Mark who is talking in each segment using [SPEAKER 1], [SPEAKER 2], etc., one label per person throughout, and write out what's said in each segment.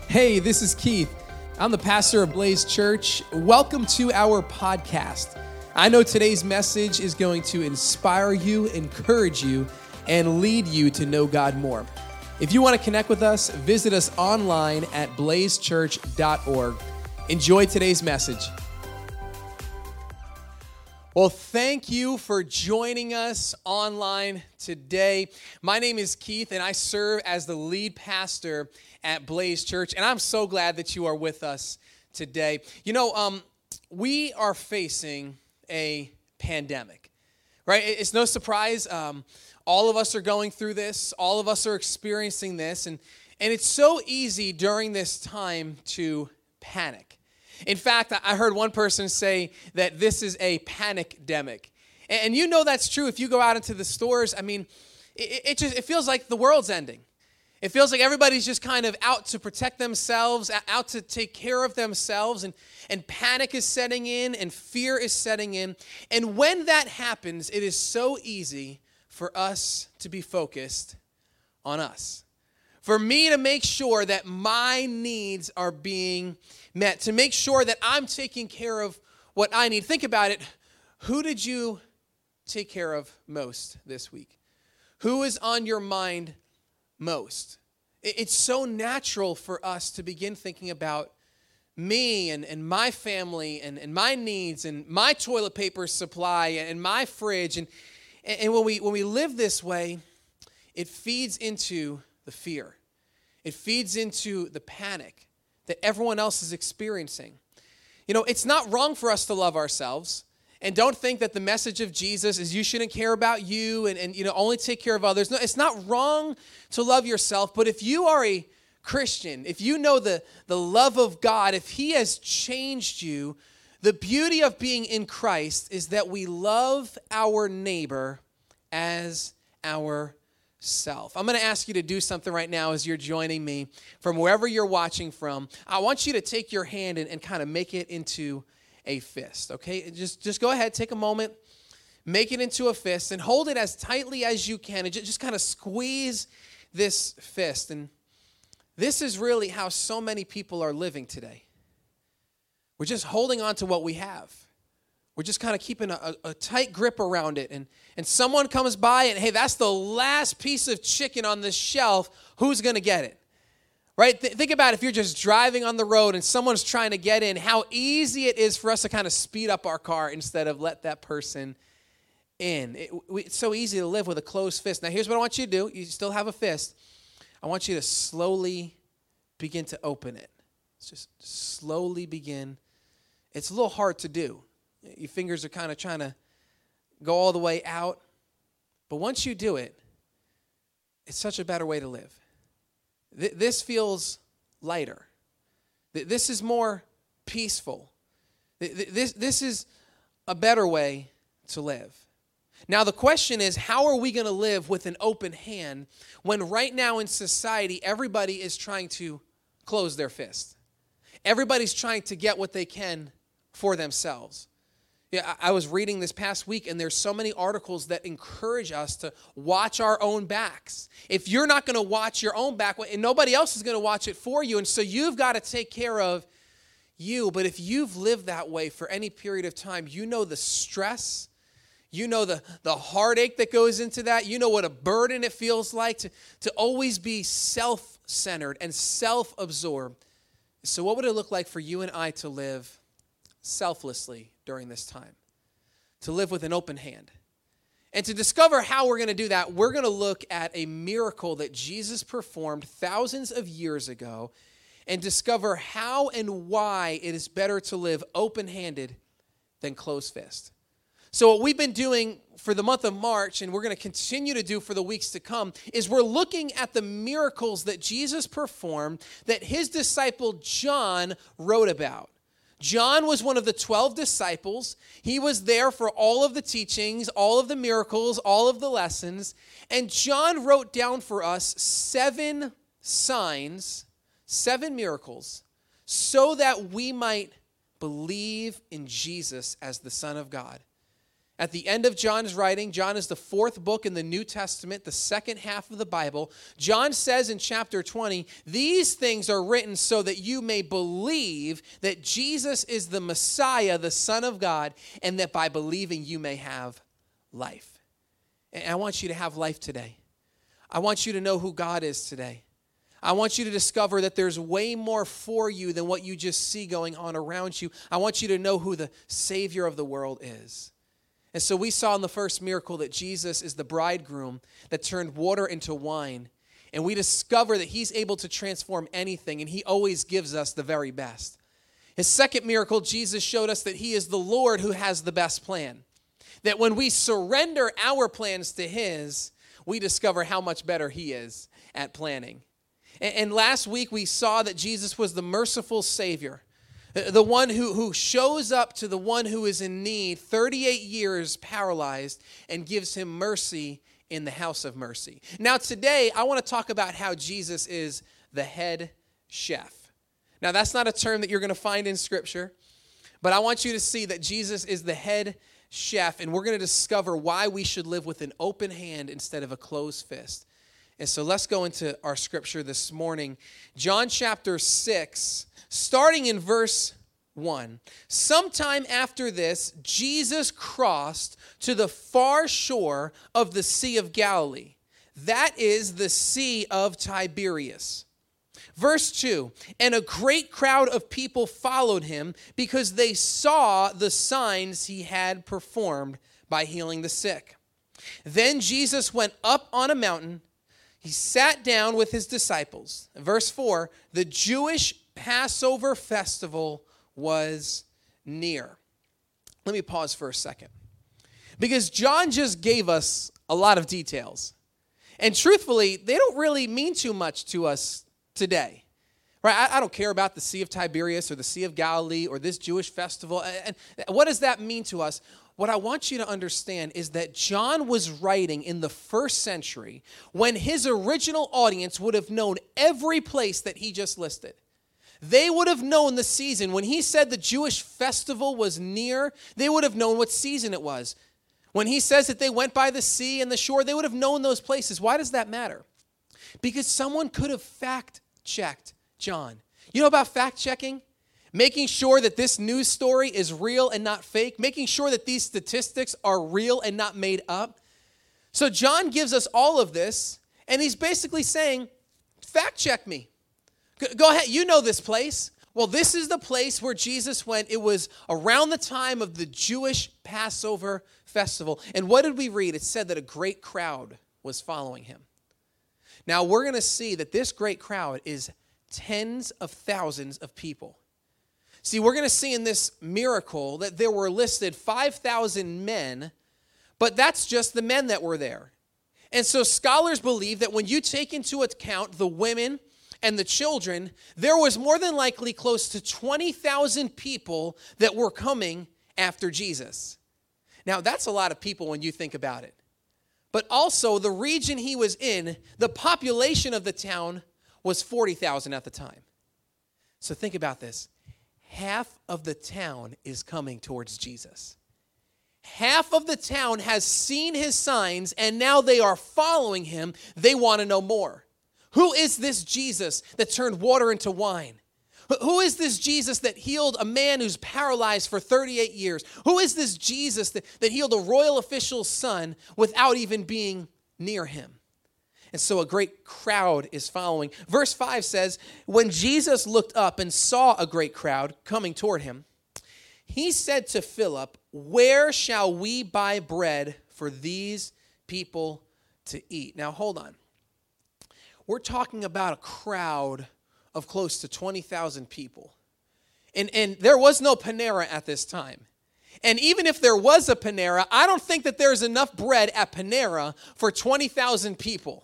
[SPEAKER 1] Hey, this is Keith. I'm the pastor of Blaze Church. Welcome to our podcast. I know today's message is going to inspire you, encourage you, and lead you to know God more. If you want to connect with us, visit us online at blazechurch.org. Enjoy today's message. Well, thank you for joining us online today. My name is Keith, and I serve as the lead pastor at Blaze Church, and I'm so glad that you are with us today. You know, we are facing a pandemic, right? It's no surprise. All of us are going through this. All of us are experiencing this, and it's so easy during this time to panic. In fact, I heard one person say that this is a panic-demic. And you know that's true if you go out into the stores. I mean, it feels like the world's ending. It feels like everybody's just kind of out to protect themselves, out to take care of themselves, and panic is setting in, and fear is setting in. And when that happens, it is so easy for us to be focused on us. For me to make sure that my needs are being met, to make sure that I'm taking care of what I need. Think about it. Who did you take care of most this week? Who is on your mind most? It's so natural for us to begin thinking about me and my family and my needs and my toilet paper supply and my fridge. And when we live this way, it feeds into the fear. It feeds into the panic that everyone else is experiencing. You know, it's not wrong for us to love ourselves. And don't think that the message of Jesus is you shouldn't care about you and only take care of others. No, it's not wrong to love yourself. But if you are a Christian, if you know the love of God, if He has changed you, the beauty of being in Christ is that we love our neighbor as ourself. I'm going to ask you to do something right now as you're joining me from wherever you're watching from. I want you to take your hand and kind of make it into a fist, okay? Just go ahead, take a moment, make it into a fist, and hold it as tightly as you can, and just kind of squeeze this fist. And this is really how so many people are living today. We're just holding on to what we have. We're just kind of keeping a tight grip around it. And someone comes by and, hey, that's the last piece of chicken on the shelf. Who's going to get it? Right? Think about if you're just driving on the road and someone's trying to get in, how easy it is for us to kind of speed up our car instead of let that person in. It's so easy to live with a closed fist. Now, here's what I want you to do. You still have a fist. I want you to slowly begin to open it. Just slowly begin. It's a little hard to do. Your fingers are kind of trying to go all the way out. But once you do it, it's such a better way to live. This feels lighter. This is more peaceful. This is a better way to live. Now, the question is, how are we going to live with an open hand when right now in society, everybody is trying to close their fist? Everybody's trying to get what they can for themselves. Yeah, I was reading this past week, and there's so many articles that encourage us to watch our own backs. If you're not going to watch your own back, and nobody else is going to watch it for you, and so you've got to take care of you. But if you've lived that way for any period of time, you know the stress, you know the heartache that goes into that, you know what a burden it feels like to always be self-centered and self-absorbed. So what would it look like for you and I to live selflessly during this time, to live with an open hand? And to discover how we're going to do that, we're going to look at a miracle that Jesus performed thousands of years ago and discover how and why it is better to live open-handed than closed-fist. So what we've been doing for the month of March, and we're going to continue to do for the weeks to come, is we're looking at the miracles that Jesus performed that his disciple John wrote about. John was one of the 12 disciples. He was there for all of the teachings, all of the miracles, all of the lessons. And John wrote down for us 7 signs, 7 miracles, so that we might believe in Jesus as the Son of God At the end of John's writing, John is the fourth book in the New Testament, the second half of the Bible. John says in chapter 20, these things are written so that you may believe that Jesus is the Messiah, the Son of God, and that by believing you may have life. And I want you to have life today. I want you to know who God is today. I want you to discover that there's way more for you than what you just see going on around you. I want you to know who the Savior of the world is. And so we saw in the first miracle that Jesus is the bridegroom that turned water into wine. And we discover that he's able to transform anything, and he always gives us the very best. His second miracle, Jesus showed us that he is the Lord who has the best plan. That when we surrender our plans to his, we discover how much better he is at planning. And last week we saw that Jesus was the merciful Savior. The one who shows up to the one who is in need, 38 years paralyzed, and gives him mercy in the house of mercy. Now today, I want to talk about how Jesus is the head chef. Now that's not a term that you're going to find in Scripture, but I want you to see that Jesus is the head chef, and we're going to discover why we should live with an open hand instead of a closed fist. And so let's go into our Scripture this morning. John chapter 6, starting in verse 1. Sometime after this, Jesus crossed to the far shore of the Sea of Galilee. That is the Sea of Tiberias. Verse 2, and a great crowd of people followed him because they saw the signs he had performed by healing the sick. Then Jesus went up on a mountain. He sat down with his disciples. Verse 4, the Jewish Passover festival was near. Let me pause for a second. Because John just gave us a lot of details. And truthfully, they don't really mean too much to us today. Right? I don't care about the Sea of Tiberias or the Sea of Galilee or this Jewish festival. And what does that mean to us? What I want you to understand is that John was writing in the first century when his original audience would have known every place that he just listed. They would have known the season. When he said the Jewish festival was near, they would have known what season it was. When he says that they went by the sea and the shore, they would have known those places. Why does that matter? Because someone could have fact-checked John. You know about fact-checking? Making sure that this news story is real and not fake. Making sure that these statistics are real and not made up. So John gives us all of this, and he's basically saying, fact-check me. Go ahead, you know this place. Well, this is the place where Jesus went. It was around the time of the Jewish Passover festival. And what did we read? It said that a great crowd was following him. Now, we're going to see that this great crowd is tens of thousands of people. See, we're going to see in this miracle that there were listed 5,000 men, but that's just the men that were there. And so scholars believe that when you take into account the women and the children, there was more than likely close to 20,000 people that were coming after Jesus. Now, that's a lot of people when you think about it. But also, the region he was in, the population of the town was 40,000 at the time. So think about this. Half of the town is coming towards Jesus. Half of the town has seen his signs, and now they are following him. They want to know more. Who is this Jesus that turned water into wine? Who is this Jesus that healed a man who's paralyzed for 38 years? Who is this Jesus that healed a royal official's son without even being near him? And so a great crowd is following. Verse 5 says, when Jesus looked up and saw a great crowd coming toward him, he said to Philip, where shall we buy bread for these people to eat? Now, hold on. We're talking about a crowd of close to 20,000 people. And there was no Panera at this time. And even if there was a Panera, I don't think that there's enough bread at Panera for 20,000 people.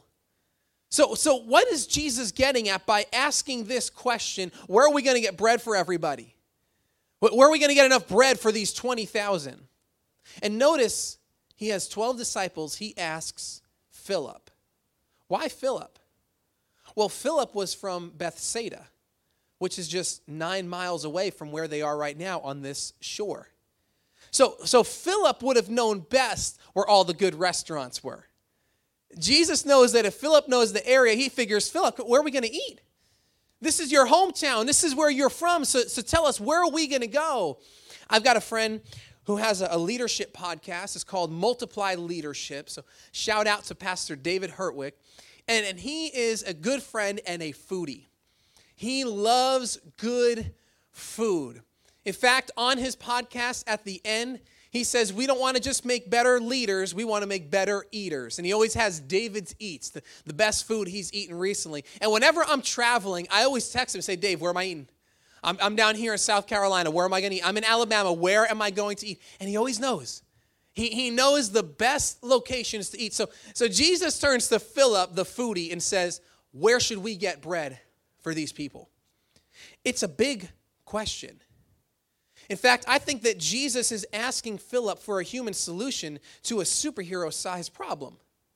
[SPEAKER 1] So what is Jesus getting at by asking this question, where are we going to get bread for everybody? Where are we going to get enough bread for these 20,000? And notice, he has 12 disciples. He asks Philip. Why Philip? Well, Philip was from Bethsaida, which is just 9 miles away from where they are right now on this shore. So Philip would have known best where all the good restaurants were. Jesus knows that if Philip knows the area, he figures, Philip, where are we going to eat? This is your hometown. This is where you're from. So tell us, where are we going to go? I've got a friend who has a leadership podcast. It's called Multiply Leadership. So shout out to Pastor David Hertwick. And he is a good friend and a foodie. He loves good food. In fact, on his podcast at the end, he says, we don't want to just make better leaders, we want to make better eaters. And he always has David's Eats, the best food he's eaten recently. And whenever I'm traveling, I always text him and say, Dave, where am I eating? I'm down here in South Carolina, where am I going to eat? I'm in Alabama, where am I going to eat? And he always knows. He knows the best locations to eat. So Jesus turns to Philip, the foodie, and says, where should we get bread for these people? It's a big question. In fact, I think that Jesus is asking Philip for a human solution to a superhero-sized problem.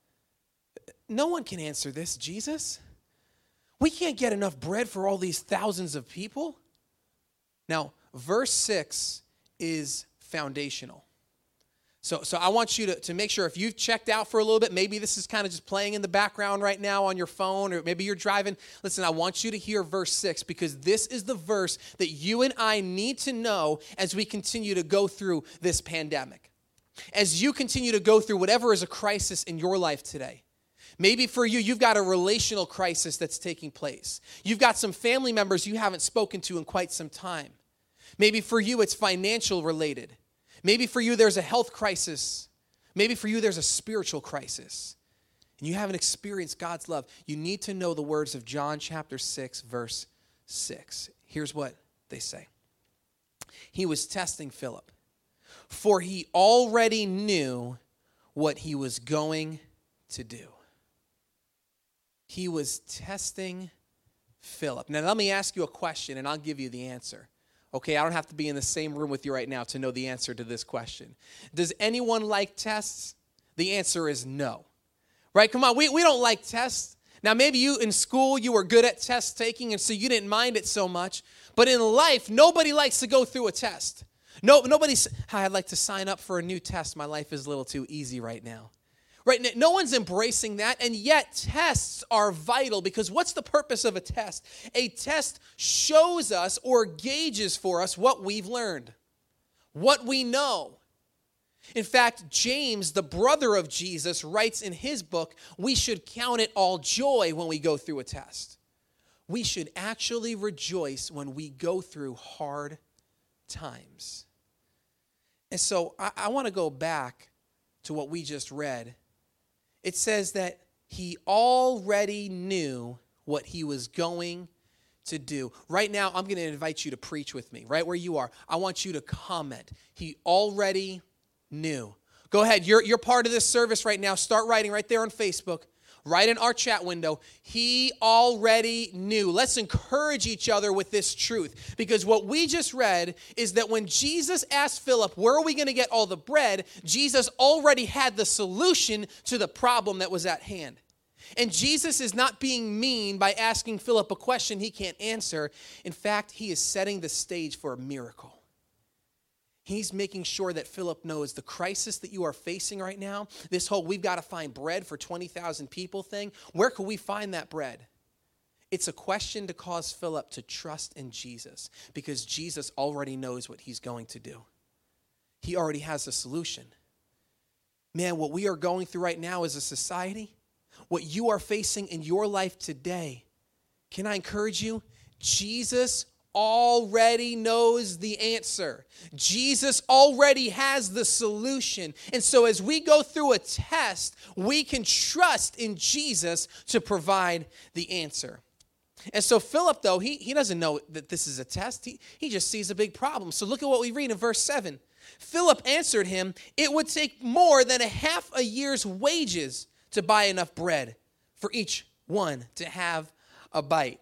[SPEAKER 1] No one can answer this, Jesus. We can't get enough bread for all these thousands of people. Now, verse 6 is foundational. So I want you to make sure if you've checked out for a little bit, maybe this is kind of just playing in the background right now on your phone, or maybe you're driving. Listen, I want you to hear verse 6 because this is the verse that you and I need to know as we continue to go through this pandemic. As you continue to go through whatever is a crisis in your life today. Maybe for you, you've got a relational crisis that's taking place. You've got some family members you haven't spoken to in quite some time. Maybe for you, it's financial related. Maybe for you, there's a health crisis. Maybe for you, there's a spiritual crisis. And you haven't experienced God's love. You need to know the words of John chapter 6, verse 6. Here's what they say. He was testing Philip, for he already knew what he was going to do. He was testing Philip. Now, let me ask you a question, and I'll give you the answer. Okay, I don't have to be in the same room with you right now to know the answer to this question. Does anyone like tests? The answer is no. Right? Come on, we don't like tests. Now, maybe you in school, you were good at test taking, and so you didn't mind it so much. But in life, nobody likes to go through a test. Nobody's, I'd like to sign up for a new test. My life is a little too easy right now. Right? No one's embracing that, and yet tests are vital because what's the purpose of a test? A test shows us or gauges for us what we've learned, what we know. In fact, James, the brother of Jesus, writes in his book, we should count it all joy when we go through a test. We should actually rejoice when we go through hard times. And so I want to go back to what we just read. It says that he already knew what he was going to do. Right now, I'm going to invite you to preach with me, right where you are. I want you to comment. He already knew. Go ahead. You're part of this service right now. Start writing right there on Facebook. Right in our chat window. He already knew. Let's encourage each other with this truth. Because what we just read is that when Jesus asked Philip, where are we going to get all the bread? Jesus already had the solution to the problem that was at hand. And Jesus is not being mean by asking Philip a question he can't answer. In fact, he is setting the stage for a miracle. He's making sure that Philip knows the crisis that you are facing right now, this whole we've got to find bread for 20,000 people thing. Where can we find that bread? It's a question to cause Philip to trust in Jesus because Jesus already knows what he's going to do. He already has a solution. Man, what we are going through right now as a society, what you are facing in your life today, can I encourage you? Jesus already knows the answer. Jesus already has the solution. And so as we go through a test, we can trust in Jesus to provide the answer. And so Philip, though, he doesn't know that this is a test. He just sees a big problem. So look at what we read in verse 7. Philip answered him, it would take more than a half a year's wages to buy enough bread for each one to have a bite.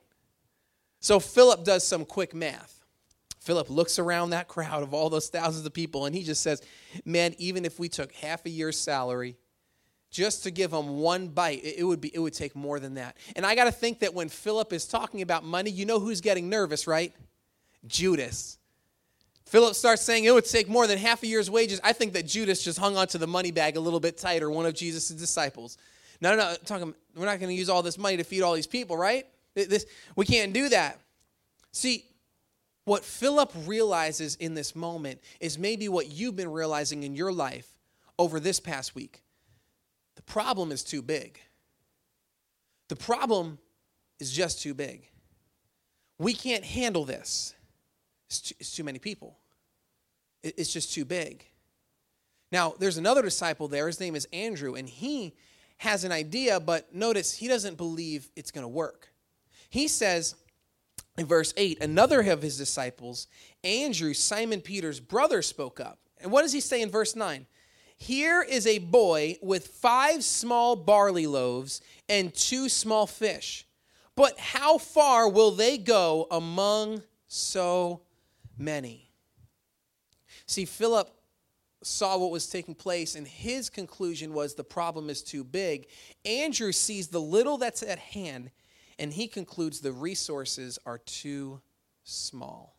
[SPEAKER 1] So Philip does some quick math. Philip looks around that crowd of all those thousands of people, and he just says, man, even if we took half a year's salary just to give them one bite, it would take more than that. And I got to think that when Philip is talking about money, you know who's getting nervous, right? Judas. Philip starts saying it would take more than half a year's wages. I think that Judas just hung onto the money bag a little bit tighter, one of Jesus' disciples. No, we're not going to use all this money to feed all these people, right? We can't do that. See, what Philip realizes in this moment is maybe what you've been realizing in your life over this past week. The problem is too big. The problem is just too big. We can't handle this. It's too many people. It's just too big. Now, there's another disciple there. His name is Andrew, and he has an idea, but notice he doesn't believe it's going to work. He says in verse 8, another of his disciples, Andrew, Simon Peter's brother, spoke up. And what does he say in verse 9? Here is a boy with 5 small barley loaves and 2 small fish. But how far will they go among so many? See, Philip saw what was taking place, and his conclusion was the problem is too big. Andrew sees the little that's at hand, and he concludes the resources are too small.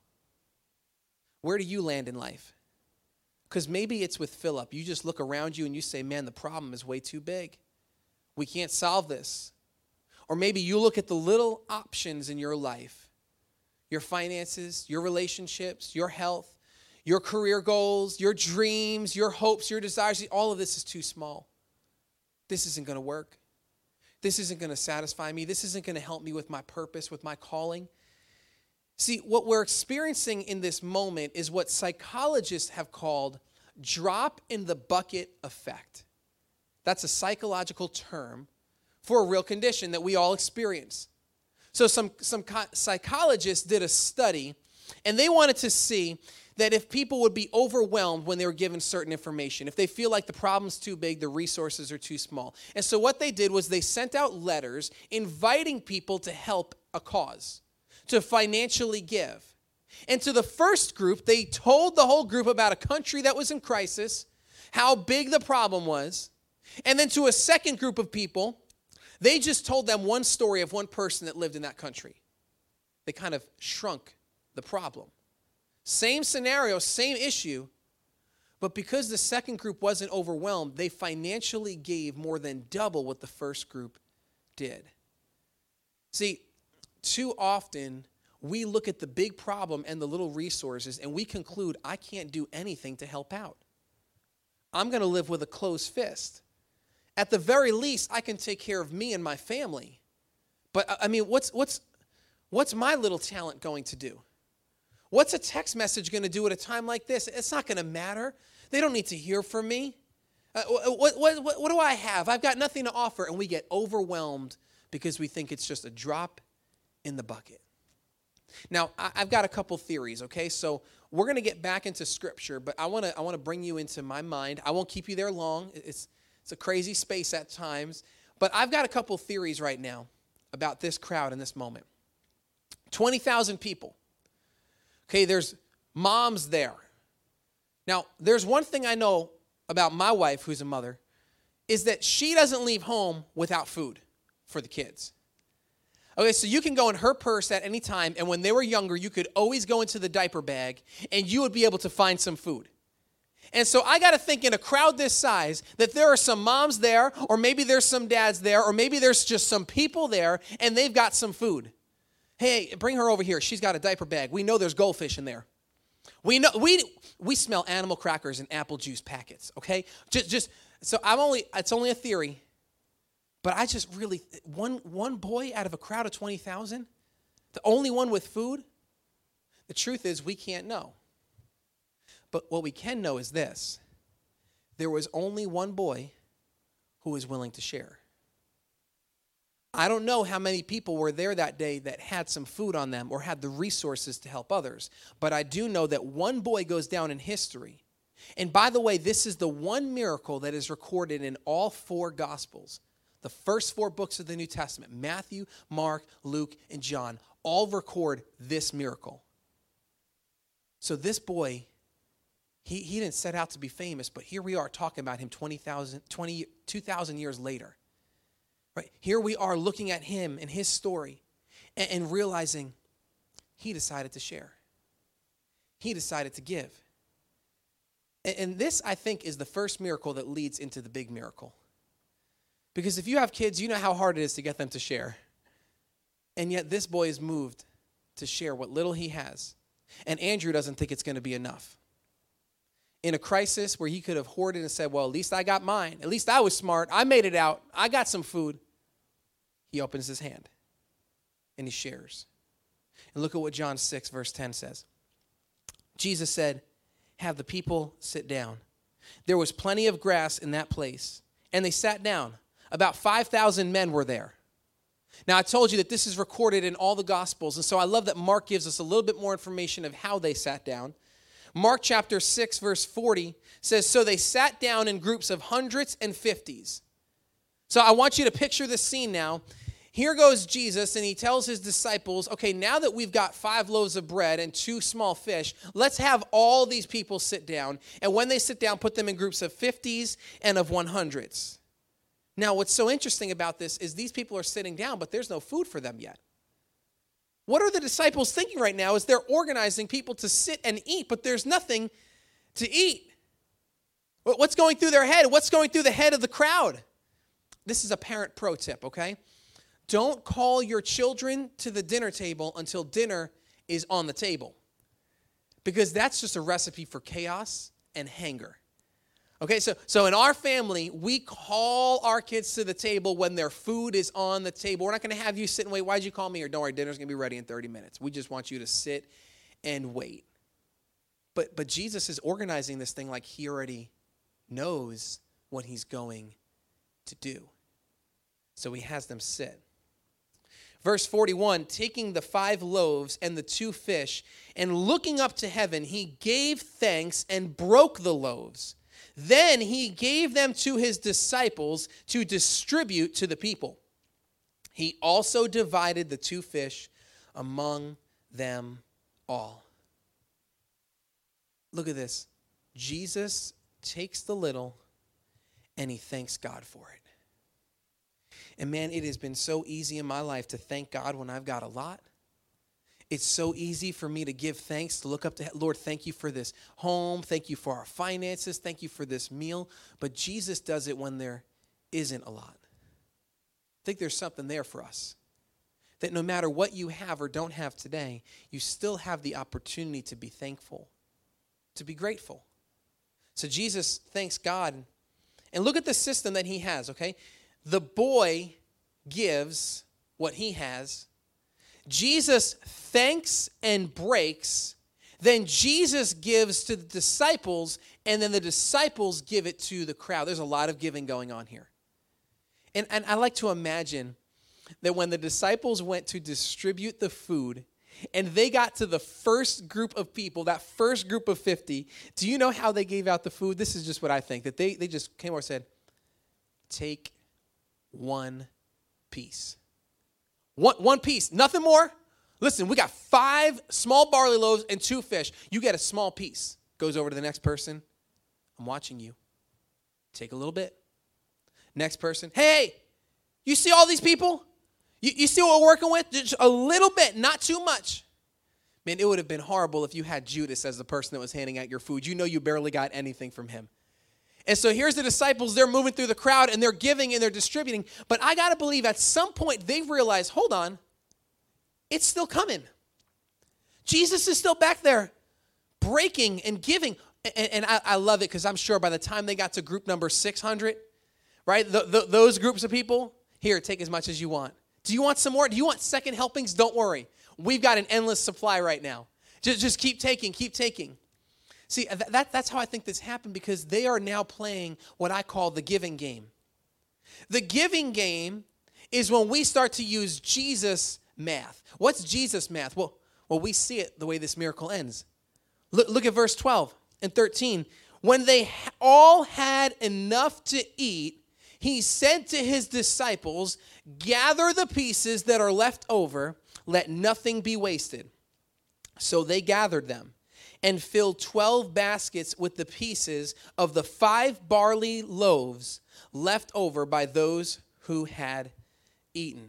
[SPEAKER 1] Where do you land in life? Because maybe it's with Philip. You just look around you and you say, man, the problem is way too big. We can't solve this. Or maybe you look at the little options in your life, your finances, your relationships, your health, your career goals, your dreams, your hopes, your desires. All of this is too small. This isn't going to work. This isn't going to satisfy me. This isn't going to help me with my purpose, with my calling. See, what we're experiencing in this moment is what psychologists have called drop in the bucket effect. That's a psychological term for a real condition that we all experience. So some psychologists did a study, and they wanted to see that if people would be overwhelmed when they were given certain information, if they feel like the problem's too big, the resources are too small. And so what they did was they sent out letters inviting people to help a cause, to financially give. And to the first group, they told the whole group about a country that was in crisis, how big the problem was. And then to a second group of people, they just told them one story of one person that lived in that country. They kind of shrunk the problem. Same scenario, same issue, but because the second group wasn't overwhelmed, they financially gave more than double what the first group did. See, too often we look at the big problem and the little resources and we conclude, I can't do anything to help out. I'm going to live with a closed fist. At the very least, I can take care of me and my family. But I mean, what's my little talent going to do? What's a text message going to do at a time like this? It's not going to matter. They don't need to hear from me. What do I have? I've got nothing to offer. And we get overwhelmed because we think it's just a drop in the bucket. Now, I've got a couple theories, okay? So we're going to get back into Scripture, but I want to bring you into my mind. I won't keep you there long. It's a crazy space at times. But I've got a couple theories right now about this crowd in this moment. 20,000 people. Okay, there's moms there. Now, there's one thing I know about my wife, who's a mother, is that she doesn't leave home without food for the kids. Okay, so you can go in her purse at any time, and when they were younger, you could always go into the diaper bag, and you would be able to find some food. And so I got to think in a crowd this size that there are some moms there, or maybe there's some dads there, or maybe there's just some people there, and they've got some food. Hey, bring her over here. She's got a diaper bag. We know there's goldfish in there. We know we smell animal crackers and apple juice packets, okay? So it's only a theory, but I just really one boy out of a crowd of 20,000, the only one with food. The truth is we can't know. But what we can know is this. There was only one boy who was willing to share. I don't know how many people were there that day that had some food on them or had the resources to help others, but I do know that one boy goes down in history. And by the way, this is the one miracle that is recorded in all 4 Gospels. The first 4 books of the New Testament, Matthew, Mark, Luke, and John, all record this miracle. So this boy, he didn't set out to be famous, but here we are talking about him 2,000 years later. Right? Here we are looking at him and his story and realizing he decided to share. he decided to give. And this, I think, is the first miracle that leads into the big miracle. Because if you have kids, you know how hard it is to get them to share. And yet this boy is moved to share what little he has. And Andrew doesn't think it's going to be enough. In a crisis where he could have hoarded and said, well, at least I got mine. At least I was smart. I made it out. I got some food. He opens his hand and he shares. And look at what John 6, verse 10 says. Jesus said, have the people sit down. There was plenty of grass in that place, and they sat down. About 5,000 men were there. Now, I told you that this is recorded in all the Gospels, and so I love that Mark gives us a little bit more information of how they sat down. Mark chapter 6, verse 40 says, so they sat down in groups of hundreds and fifties. So I want you to picture this scene now. Here goes Jesus, and he tells his disciples, okay, now that we've got 5 loaves of bread and 2 small fish, let's have all these people sit down. And when they sit down, put them in groups of 50s and of 100s. Now, what's so interesting about this is these people are sitting down, but there's no food for them yet. What are the disciples thinking right now as they're organizing people to sit and eat, but there's nothing to eat? What's going through their head? What's going through the head of the crowd? This is a parent pro tip, okay? Don't call your children to the dinner table until dinner is on the table, because that's just a recipe for chaos and hanger. Okay, so in our family, we call our kids to the table when their food is on the table. We're not going to have you sit and wait. Why'd you call me? Or don't worry, dinner's going to be ready in 30 minutes. We just want you to sit and wait. But Jesus is organizing this thing like he already knows what he's going to do. So he has them sit. Verse 41, taking the 5 loaves and the 2 fish, and looking up to heaven, he gave thanks and broke the loaves. Then he gave them to his disciples to distribute to the people. He also divided the 2 fish among them all. Look at this. Jesus takes the little and he thanks God for it. And man, it has been so easy in my life to thank God when I've got a lot. It's so easy for me to give thanks, to look up to, Lord, thank you for this home. Thank you for our finances. Thank you for this meal. But Jesus does it when there isn't a lot. I think there's something there for us. That no matter what you have or don't have today, you still have the opportunity to be thankful, to be grateful. So Jesus thanks God. And look at the system that he has, okay? The boy gives what he has. Jesus thanks and breaks. Then Jesus gives to the disciples, and then the disciples give it to the crowd. There's a lot of giving going on here. And I like to imagine that when the disciples went to distribute the food, and they got to the first group of people, that first group of 50, do you know how they gave out the food? This is just what I think, that they just came over and said, take 1 piece. One piece, nothing more. Listen, we got 5 small barley loaves and 2 fish. You get a small piece. Goes over to the next person. I'm watching you. Take a little bit. Next person. Hey, you see all these people? You see what we're working with? Just a little bit, not too much. Man, it would have been horrible if you had Judas as the person that was handing out your food. You know you barely got anything from him. And so here's the disciples. They're moving through the crowd, and they're giving and they're distributing. But I got to believe at some point they realize, hold on, it's still coming. Jesus is still back there breaking and giving. And I love it because I'm sure by the time they got to group number 600, right, those groups of people, here, take as much as you want. Do you want some more? Do you want second helpings? Don't worry. We've got an endless supply right now. Just keep taking, keep taking. See, that's how I think this happened, because they are now playing what I call the giving game. The giving game is when we start to use Jesus math. What's Jesus math? Well, we see it the way this miracle ends. Look at verse 12 and 13. When they all had enough to eat, he said to his disciples, gather the pieces that are left over, let nothing be wasted. So they gathered them and filled 12 baskets with the pieces of the 5 barley loaves left over by those who had eaten.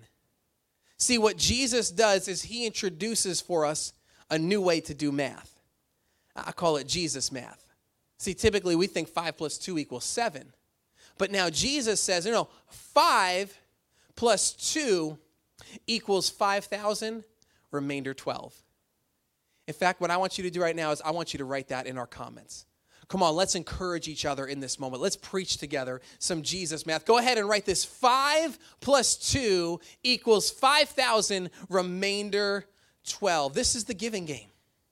[SPEAKER 1] See, what Jesus does is he introduces for us a new way to do math. I call it Jesus math. See, typically we think 5 plus 2 equals 7. But now Jesus says, 5 plus 2 equals 5,000, remainder 12. In fact, what I want you to do right now is I want you to write that in our comments. Come on, let's encourage each other in this moment. Let's preach together some Jesus math. Go ahead and write this. 5 plus 2 equals 5,000, remainder 12. This is the giving game.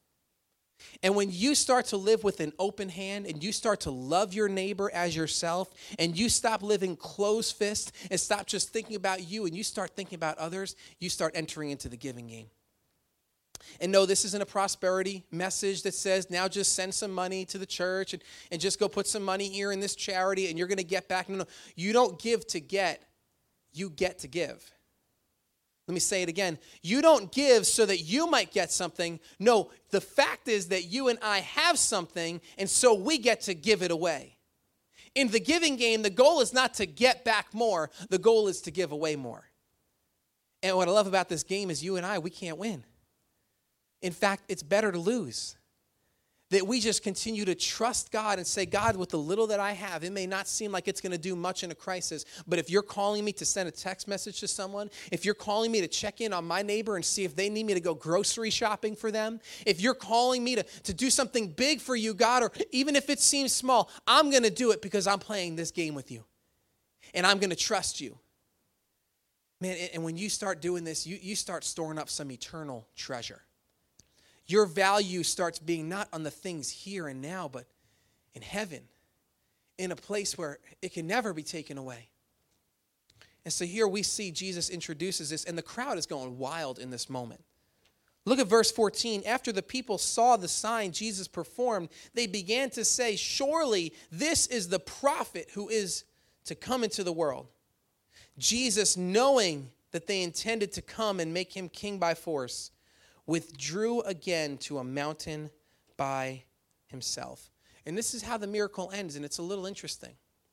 [SPEAKER 1] And when you start to live with an open hand and you start to love your neighbor as yourself and you stop living closed fist and stop just thinking about you and you start thinking about others, you start entering into the giving game. And no, this isn't a prosperity message that says now just send some money to the church and just go put some money here in this charity and you're going to get back. No, you don't give to get, you get to give. Let me say it again. You don't give so that you might get something. No, the fact is that you and I have something, and so we get to give it away. In the giving game, the goal is not to get back more. The goal is to give away more. And what I love about this game is you and I, we can't win. In fact, it's better to lose. That we just continue to trust God and say, God, with the little that I have, it may not seem like it's going to do much in a crisis, but if you're calling me to send a text message to someone, if you're calling me to check in on my neighbor and see if they need me to go grocery shopping for them, if you're calling me to do something big for you, God, or even if it seems small, I'm going to do it because I'm playing this game with you. And I'm going to trust you. Man, and when you start doing this, you start storing up some eternal treasure. Your value starts being not on the things here and now, but in heaven, in a place where it can never be taken away. And so here we see Jesus introduces this, and the crowd is going wild in this moment. Look at verse 14. After the people saw the sign Jesus performed, they began to say, surely this is the prophet who is to come into the world. Jesus, knowing that they intended to come and make him king by force, withdrew again to a mountain by himself. And this is how the miracle ends, and it's a little interesting.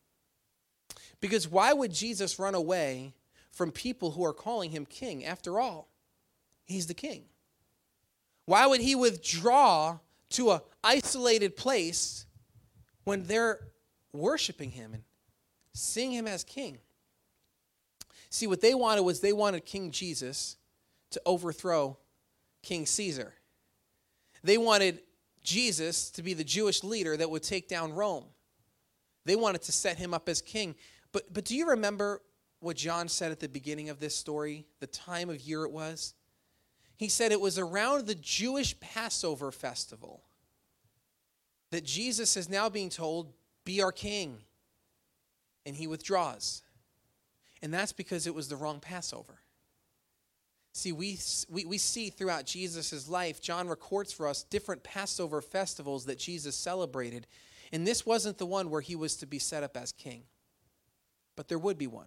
[SPEAKER 1] Because why would Jesus run away from people who are calling him king? After all, he's the king. Why would he withdraw to an isolated place when they're worshiping him and seeing him as king? See, what they wanted was they wanted King Jesus to overthrow King Caesar. They wanted Jesus to be the Jewish leader that would take down Rome. They wanted to set him up as king. But do you remember what John said at the beginning of this story, the time of year it was? He said it was around the Jewish Passover festival that Jesus is now being told, be our king. And he withdraws. And that's because it was the wrong Passover. See, we see throughout Jesus' life, John records for us different Passover festivals that Jesus celebrated. And this wasn't the one where he was to be set up as king. But there would be one.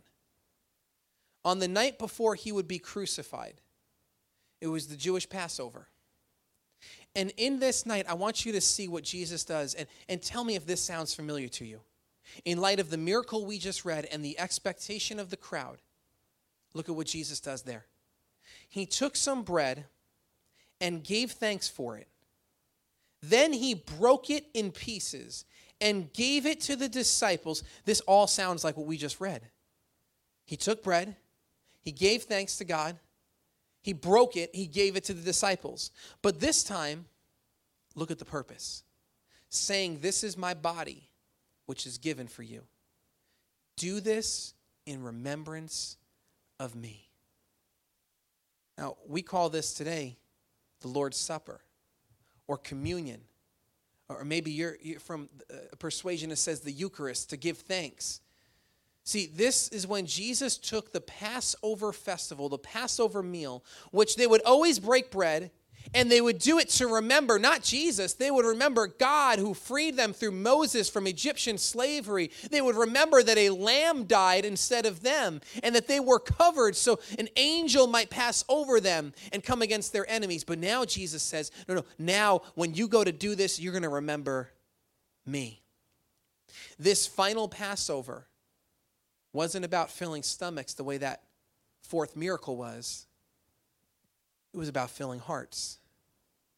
[SPEAKER 1] On the night before he would be crucified, it was the Jewish Passover. And in this night, I want you to see what Jesus does. And tell me if this sounds familiar to you. In light of the miracle we just read and the expectation of the crowd, look at what Jesus does there. He took some bread and gave thanks for it. Then he broke it in pieces and gave it to the disciples. This all sounds like what we just read. He took bread, he gave thanks to God, he broke it, he gave it to the disciples. But this time, look at the purpose. Saying, this is my body, which is given for you. Do this in remembrance of me. Now, we call this today the Lord's Supper or communion. Or maybe you're from a persuasion that says the Eucharist, to give thanks. See, this is when Jesus took the Passover festival, the Passover meal, which they would always break bread, and they would do it to remember, not Jesus, they would remember God who freed them through Moses from Egyptian slavery. They would remember that a lamb died instead of them, and that they were covered so an angel might pass over them and come against their enemies. But now Jesus says, no, now when you go to do this, you're going to remember me. This final Passover wasn't about filling stomachs the way that fourth miracle was. It was about filling hearts.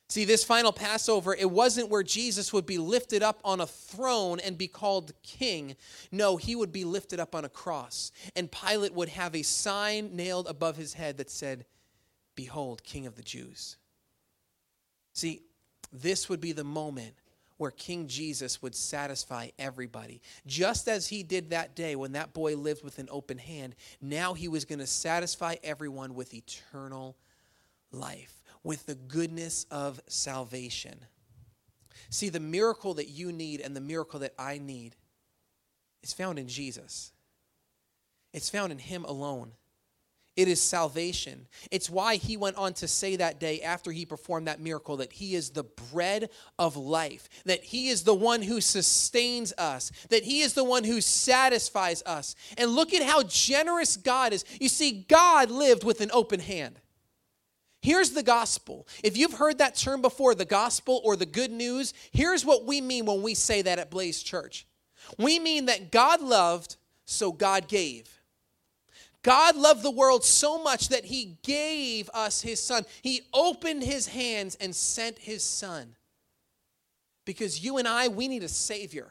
[SPEAKER 1] See, this final Passover, it wasn't where Jesus would be lifted up on a throne and be called king. No, he would be lifted up on a cross. And Pilate would have a sign nailed above his head that said, "Behold, King of the Jews." See, this would be the moment where King Jesus would satisfy everybody. Just as he did that day when that boy lived with an open hand, now he was going to satisfy everyone with eternal life, with the goodness of salvation. See, the miracle that you need and the miracle that I need is found in Jesus. It's found in him alone. It is salvation. It's why he went on to say that day after he performed that miracle that he is the bread of life, that he is the one who sustains us, that he is the one who satisfies us. And look at how generous God is. You see, God lived with an open hand. Here's the gospel. If you've heard that term before, the gospel or the good news, here's what we mean when we say that at Blaze Church. We mean that God loved, so God gave. God loved the world so much that he gave us his son. He opened his hands and sent his son. Because you and I, we need a savior.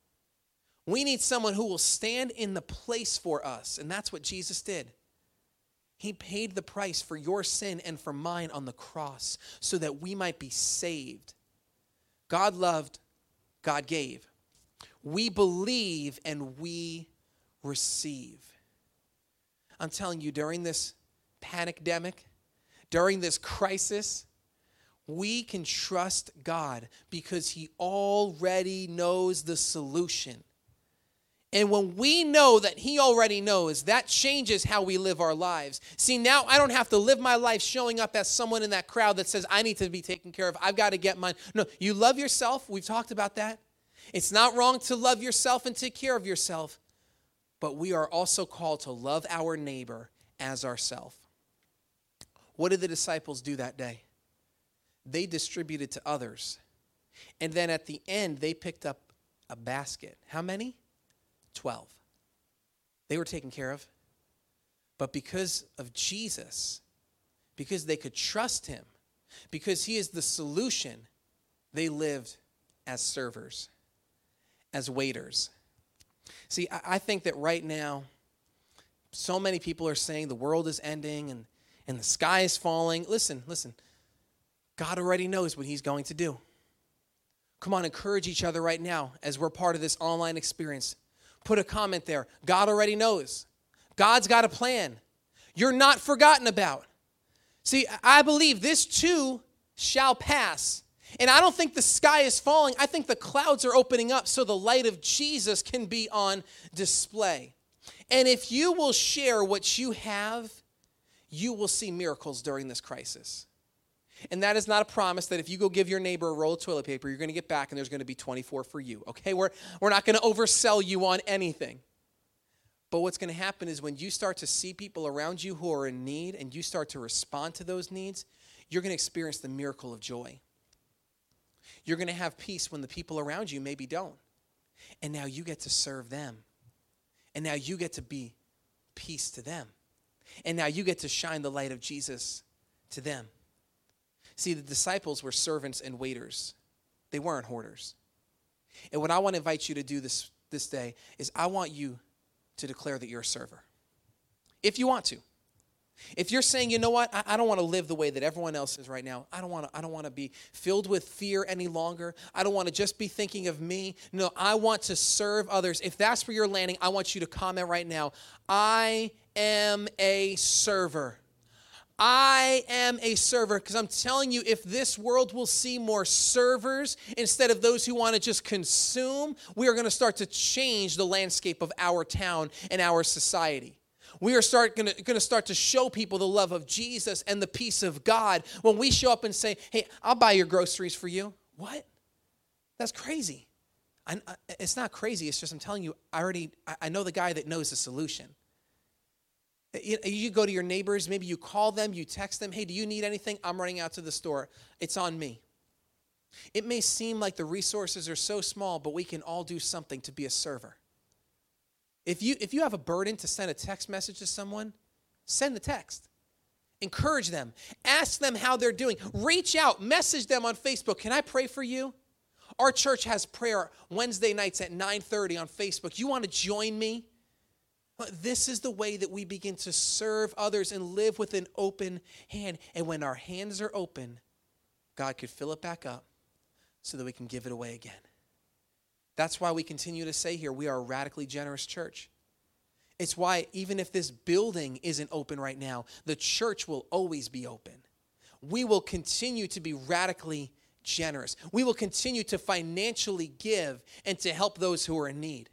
[SPEAKER 1] We need someone who will stand in the place for us. And that's what Jesus did. He paid the price for your sin and for mine on the cross so that we might be saved. God loved, God gave. We believe and we receive. I'm telling you, during this panicdemic, during this crisis, we can trust God because he already knows the solution. And when we know that he already knows, that changes how we live our lives. See, now I don't have to live my life showing up as someone in that crowd that says, I need to be taken care of. I've got to get mine. No, you love yourself. We've talked about that. It's not wrong to love yourself and take care of yourself. But we are also called to love our neighbor as ourselves. What did the disciples do that day? They distributed to others. And then at the end, they picked up a basket. How many? 12. They were taken care of. But because of Jesus, because they could trust him, because he is the solution, they lived as servers, as waiters. See, I think that right now, so many people are saying the world is ending and the sky is falling. Listen. God already knows what he's going to do. Come on, encourage each other right now as we're part of this online experience. Put a comment there. God already knows. God's got a plan. You're not forgotten about. See, I believe this too shall pass. And I don't think the sky is falling. I think the clouds are opening up so the light of Jesus can be on display. And if you will share what you have, you will see miracles during this crisis. And that is not a promise that if you go give your neighbor a roll of toilet paper, you're going to get back and there's going to be 24 for you. Okay, we're not going to oversell you on anything. But what's going to happen is when you start to see people around you who are in need and you start to respond to those needs, you're going to experience the miracle of joy. You're going to have peace when the people around you maybe don't. And now you get to serve them. And now you get to be peace to them. And now you get to shine the light of Jesus to them. See, the disciples were servants and waiters. They weren't hoarders. And what I want to invite you to do this day is I want you to declare that you're a server. If you want to. If you're saying, you know what, I don't want to live the way that everyone else is right now. I don't want to be filled with fear any longer. I don't want to just be thinking of me. No, I want to serve others. If that's where you're landing, I want you to comment right now. I am a server. I am a server, because I'm telling you, if this world will see more servers instead of those who want to just consume, we are going to start to change the landscape of our town and our society. We are going to start to show people the love of Jesus and the peace of God when we show up and say, hey, I'll buy your groceries for you. What? That's crazy. It's not crazy. It's just I'm telling you, I know the guy that knows the solution. You go to your neighbors, maybe you call them, you text them, hey, do you need anything? I'm running out to the store. It's on me. It may seem like the resources are so small, but we can all do something to be a server. If you have a burden to send a text message to someone, send the text. Encourage them. Ask them how they're doing. Reach out. Message them on Facebook. Can I pray for you? Our church has prayer Wednesday nights at 9:30 on Facebook. You want to join me? This is the way that we begin to serve others and live with an open hand. And when our hands are open, God could fill it back up so that we can give it away again. That's why we continue to say here, we are a radically generous church. It's why even if this building isn't open right now, the church will always be open. We will continue to be radically generous. We will continue to financially give and to help those who are in need.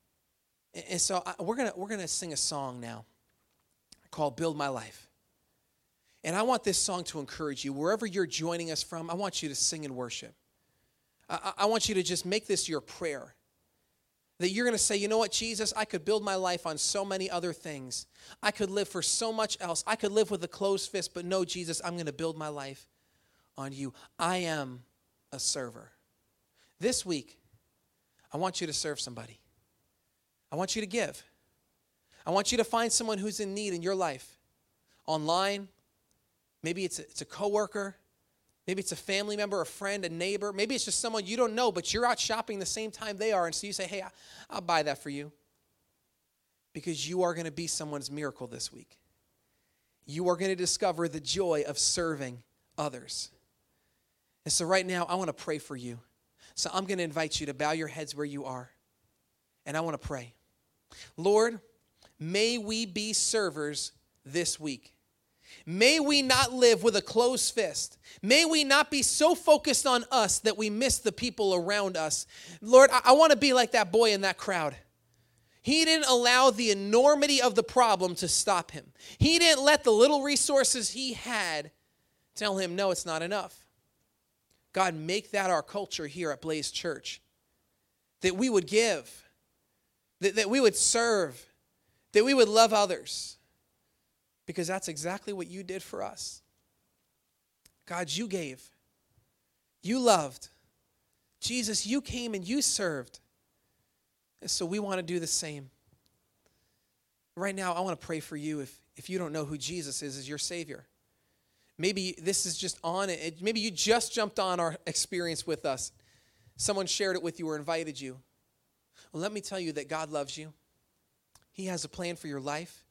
[SPEAKER 1] And so we're gonna sing a song now called Build My Life. And I want this song to encourage you. Wherever you're joining us from, I want you to sing and worship. I want you to just make this your prayer. That you're going to say, you know what, Jesus, I could build my life on so many other things. I could live for so much else. I could live with a closed fist, but no, Jesus, I'm going to build my life on you. I am a server. This week, I want you to serve somebody. I want you to give. I want you to find someone who's in need in your life. Online, maybe it's a coworker. Maybe it's a family member, a friend, a neighbor. Maybe it's just someone you don't know, but you're out shopping the same time they are. And so you say, hey, I'll buy that for you. Because you are going to be someone's miracle this week. You are going to discover the joy of serving others. And so right now, I want to pray for you. So I'm going to invite you to bow your heads where you are. And I want to pray. Lord, may we be servers this week. May we not live with a closed fist. May we not be so focused on us that we miss the people around us. Lord, I want to be like that boy in that crowd. He didn't allow the enormity of the problem to stop him. He didn't let the little resources he had tell him, no, it's not enough. God, make that our culture here at Blaze Church. That we would give. That we would serve. That we would love others. Because that's exactly what you did for us. God, you gave. You loved. Jesus, you came and you served. And so we want to do the same. Right now, I want to pray for you if you don't know who Jesus is as your Savior. Maybe this is just on it. Maybe you just jumped on our experience with us. Someone shared it with you or invited you. Well, let me tell you that God loves you. He has a plan for your life.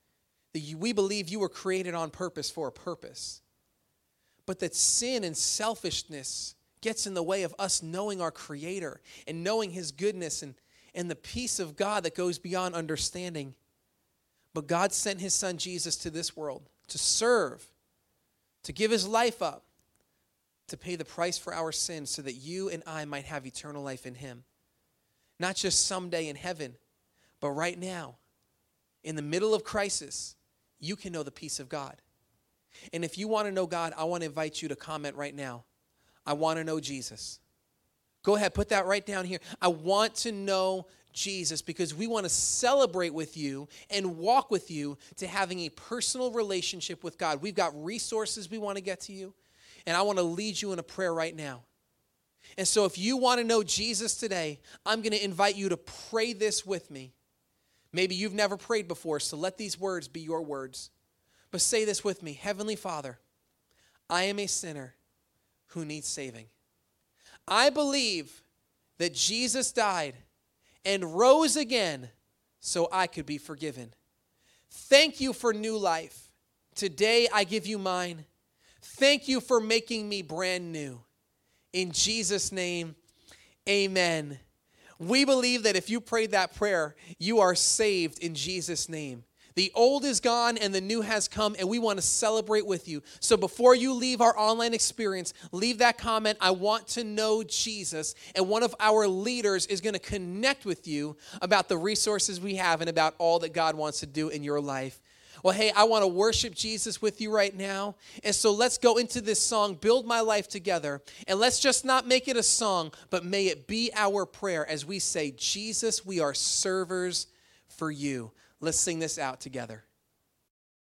[SPEAKER 1] We believe you were created on purpose for a purpose. But that sin and selfishness gets in the way of us knowing our Creator and knowing His goodness and the peace of God that goes beyond understanding. But God sent His Son Jesus to this world to serve, to give His life up, to pay the price for our sins so that you and I might have eternal life in Him. Not just someday in heaven, but right now, in the middle of crisis, you can know the peace of God. And if you want to know God, I want to invite you to comment right now. I want to know Jesus. Go ahead, put that right down here. I want to know Jesus because we want to celebrate with you and walk with you to having a personal relationship with God. We've got resources we want to get to you, and I want to lead you in a prayer right now. And so if you want to know Jesus today, I'm going to invite you to pray this with me. Maybe you've never prayed before, so let these words be your words. But say this with me. Heavenly Father, I am a sinner who needs saving. I believe that Jesus died and rose again so I could be forgiven. Thank you for new life. Today I give you mine. Thank you for making me brand new. In Jesus' name, amen. We believe that if you prayed that prayer, you are saved in Jesus' name. The old is gone and the new has come, and we want to celebrate with you. So before you leave our online experience, leave that comment, I want to know Jesus, and one of our leaders is going to connect with you about the resources we have and about all that God wants to do in your life. Well, hey, I want to worship Jesus with you right now. And so let's go into this song, Build My Life Together. And let's just not make it a song, but may it be our prayer as we say, Jesus, we are servers for you. Let's sing this out together.